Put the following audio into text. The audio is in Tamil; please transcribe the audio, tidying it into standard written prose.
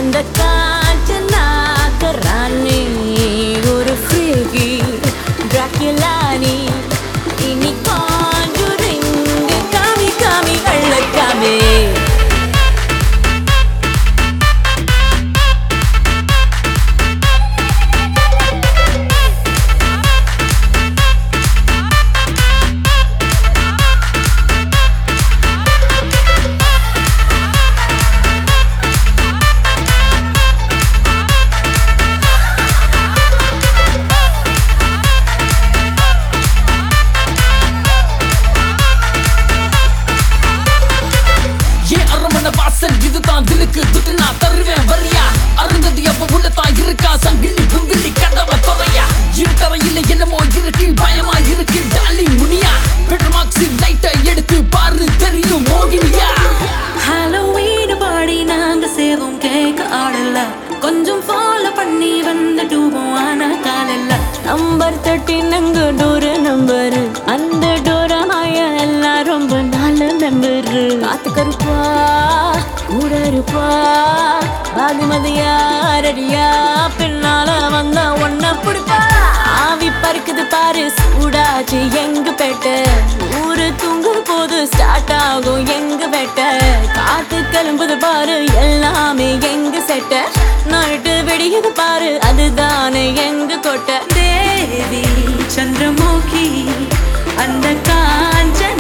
அந்த காஞ்சனா கரானே ஒரு ஃப்ரீகி டிராகுலானி இனி காஞ்சுரிங் காமி காமி கள்ளக்காமே இதுதான் திலுக்கு துட்டு நான் தருவேன் வரியா அருந்தது எப்ப உள்ளதான் இருக்கா சங்கிலி புங்கிலி கதவ தொலையா இருட்டறையில என்னமோ இருக்கு பயமா இருக்கு டாலி முனியா பெட்ரோமாக்ஸி லைட்டை எடுத்து பாரு தெரியும் மோகினியா ஹாலோவீன் பாடி நாங்க சேவும் கேட்க ஆடல கொஞ்சம் ஃபாலோ பண்ணி வந்துடுவோம் ஆனா காலையில நம்பர் 13 அங்க டோர் நம்பர் அந்த டோர மாயா எல்லாம் ரொம்ப நல்ல நம்பர் காத்து கருப்பா கூட இருப்பா பாகுமதியா ரெடியா பின்னால வந்தா ஒன்ன பிடிப்பா ஆவி பறக்குது பாரு சூடாச்சு எங்க பேட்ட ஊரு தூங்கும் போது ஸ்டார்ட் ஆகும் எங்க பேட்ட காத்து கிளம்புது பாரு எல்லாமே எங்க செட்ட நைட்டு வெடிக்குது பாரு அதுதானே எங்க கொட்ட தேவி சந்திரமுகி அந்த காஞ்சன